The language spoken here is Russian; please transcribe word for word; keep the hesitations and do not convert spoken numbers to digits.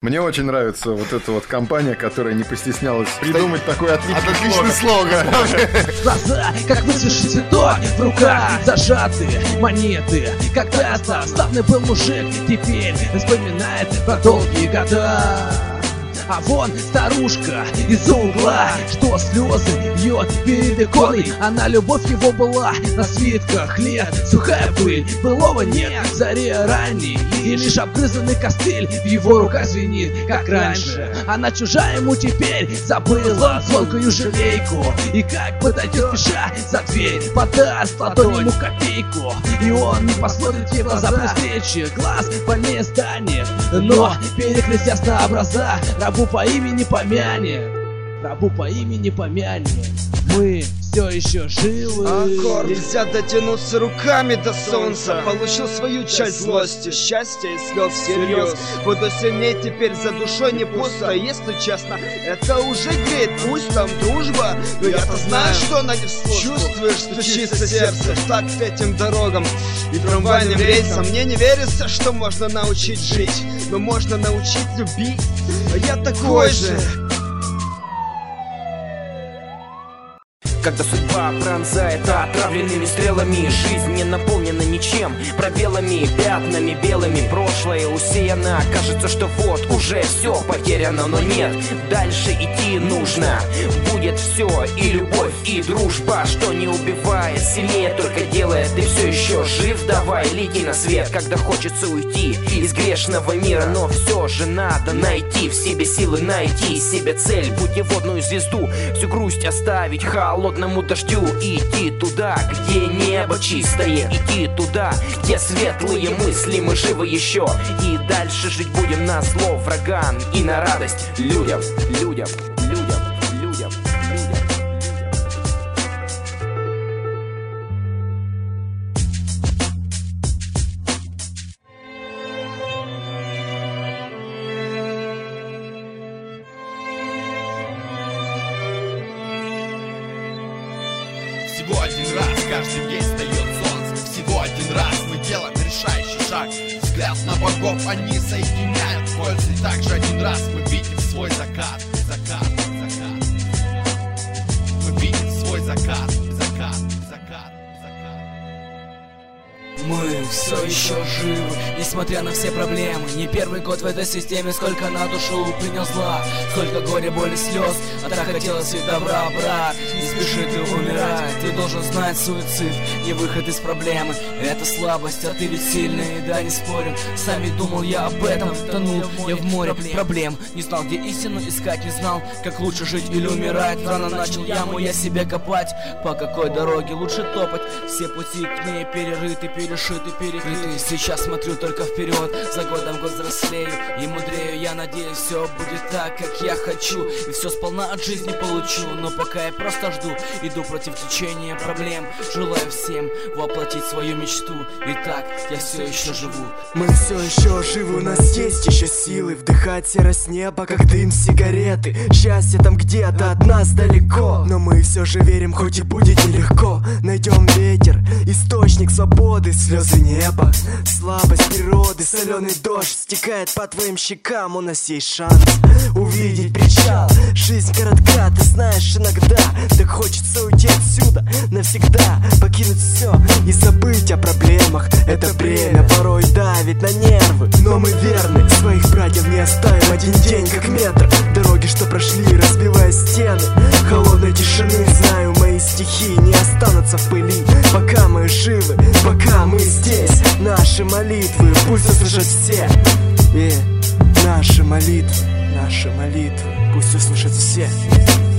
Мне очень нравится вот эта вот компания, которая не постеснялась придумать такой отличный, отличный слоган. Глаза, как высохший цветок, в руках зажатые монеты. Когда-то славный был мужик, теперь вспоминает про долгие года. А вон старушка из-за угла, что слезы льет перед иконой. Она любовь его была на свитках лет. Сухая пыль, былого нет в заре ранней. И лишь обгрызанный костыль в его руках звенит, как раньше. Она чужая ему теперь, забыла звонкую жалейку. И как подойдет спеша за дверь, подаст ладонь ему копейку. И он не посмотрит ей в глаза при встрече. Глаз больнее станет, но перекрестясь на образа, рабу по имени помянет, рабу по имени помянет. Мы все еще живы. Аккорд. Нельзя дотянуться руками до солнца. Получил свою часть злости, счастья и слез всерьез. Буду сильнее теперь, за душой не пусто. Если честно, это уже греет. Пусть там дружба, но я-то знаю, что она не вслух. Чувствуешь, стучится сердце в такт этим дорогам и трамвайным рейсам. Мне не верится, что можно научить жить, но можно научить любить. А я такой же. Когда судьба пронзает отравленными стрелами, жизнь не наполнена ничем, пробелами, пятнами белыми. Прошлое усеяно, кажется, что вот уже все потеряно, но нет, дальше идти нужно. Будет все, и любовь, и дружба, что не убивает, сильнее только делает. Ты все еще жив, давай лети на свет, когда хочется уйти из грешного мира. Но все же надо найти в себе силы, найти себе цель, путеводную звезду, всю грусть оставить холодную дождю, идти туда, где небо чистое, идти туда, где светлые мысли, мы живы еще, и дальше жить будем на зло врагам и на радость людям, людям, людям, людям, людям. Всего один раз каждый день встает солнце. Всего один раз мы делаем решающий шаг. Взгляд на богов они соединяют пользы. И также один раз мы видим свой закат. Закат, закат. Мы видим свой закат. Закат, закат, закат. Мы все еще живы, несмотря на все проблемы. Не первый год в этой системе, сколько на душу принял зла, сколько горя, боли, слез, а так хотелось и добра, брат. Не спеши ты умирать, ты должен знать, суицид не выход из проблемы. Это слабость, а ты ведь сильный, да не спорим. Сам ведь думал я об этом, тонул я в море проблем. Не знал, где истину искать, не знал, как лучше жить или умирать. Рано начал яму я себе копать, по какой дороге лучше топать. Все пути к ней перерыты, перешиты, перекрыты. Сейчас смотрю только вперед, за годом год взрослею и мудрею. Я надеюсь, все будет так, как я хочу, и все сполна от жизни получу. Но пока я просто жду, иду против течения проблем. Желаю всем воплотить свою мечту. Итак, я все еще живу. Мы все еще живы, у нас есть еще силы вдыхать серость неба, как дым сигареты. Счастье там где-то от нас далеко, но мы все же верим, хоть и будет нелегко. Найдем ветер, источник свободы, слезы неба, слабость природы, соленый дождь стекает по твоим щекам. У нас есть шанс увидеть причал. Жизнь коротка, ты знаешь, иногда так хочется уйти отсюда навсегда, покинуть все и забыть о проблемах. Это бремя порой давит на нервы, но мы верны, своих братьев не оставим. Один день как метр дороги, что прошли, разбивая стены холодной тишины. Знаю, мои стихи не останутся в пыли, пока мы живы, пока мы здесь. Наши молитвы пусть услышат все, и наши молитвы, наши молитвы пусть услышат все.